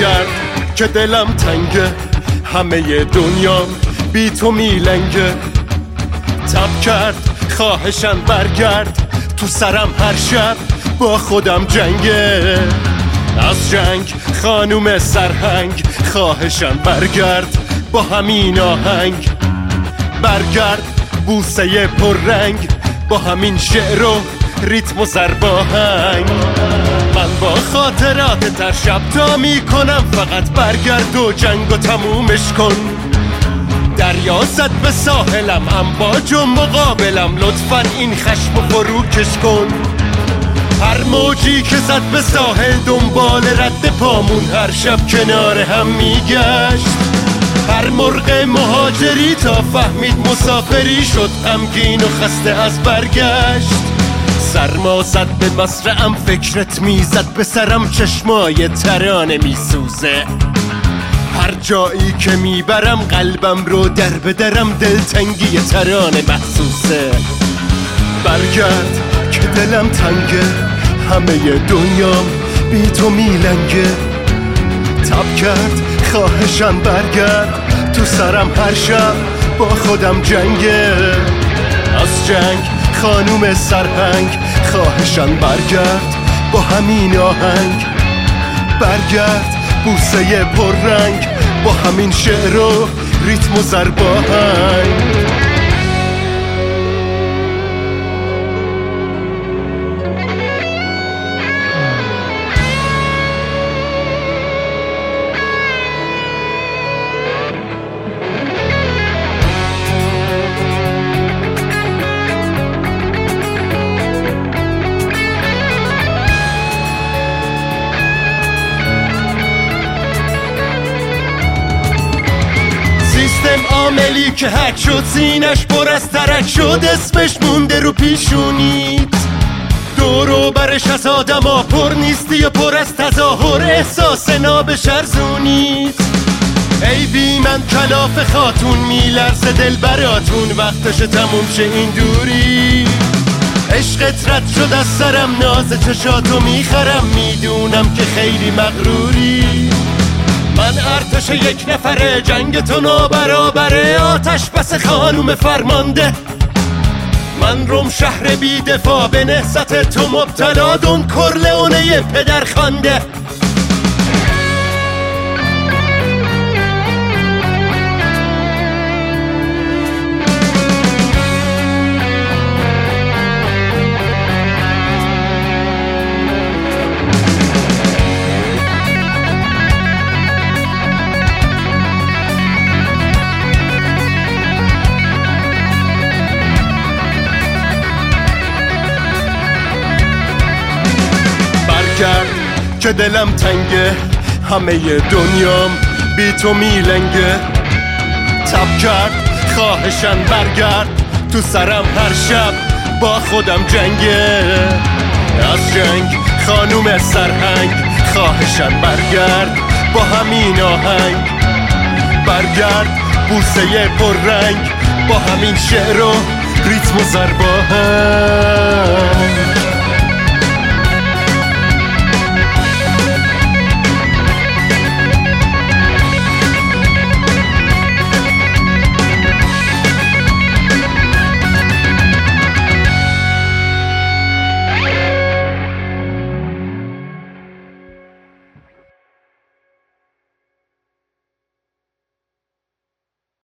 برگرد که دلم تنگه، همه دنیام بی تو میلنگه. تب کرد خواهشم برگرد، تو سرم هر شب با خودم جنگه. از جنگ خانوم سرهنگ، خواهشم برگرد با همین آهنگ. برگرد بوسه پررنگ، با همین شعر و ریتم و ضرباهنگ. من با خاطرات تر شب تا میکنم، فقط برگرد و جنگو تمومش کن. دریا زد به ساحلم، امواج و مقابلم، لطفاً این خشم و فروکش کن. هر موجی که زد به ساحل دنبال رد پامون، هر شب کنار هم میگشت. هر مرغ مهاجری تا فهمید مسافری، شد غمگین و خسته از برگشت. سرما زد به مصرعم، فکرت میزد به سرم، چشمای ترانه میسوزه. هر جایی که میبرم قلبم رو در بدرم، دلتنگی ترانه محسوسه. برگرد که دلم تنگه، همه دنیام بی تو میلنگه. تب کرد خواهشم برگرد، تو سرم هر شب با خودم جنگه. از جنگ خانوم سرهنگ، خواهشم برگرد با همین آهنگ. برگرد بوسه پررنگ، با همین شعر و ریتم و ضرباهنگ. عاملی که حک شد، سینش پر از ترک شد، اسمش مونده رو پیشونیت. دور و برش از آدما پر نیستی و پر از تظاهر، احساس نابش ارزونیت. ای بی من کلاف خاتون، میلرزه دل براتون، وقتش تموم شه این دوری. عشقت رد شد از سرم، ناز چشاتو میخرم، میدونم که خیلی مغروری. من ارتش یک نفره، جنگ تو نابرابره، آتش بس خانوم فرمانده. من روم شهر بی دفاع، به نهضت تو مبتلا، دون کرلئونه پدر خوانده. که دلم تنگه، همه دنیام بی تو میلنگه. تب کرد خواهشم برگرد، تو سرم هر شب با خودم جنگه. از جنگ خانوم سرهنگ، خواهشم برگرد با همین آهنگ. برگرد بوسه پررنگ، با همین شعر و ریتم و ضرباهنگ.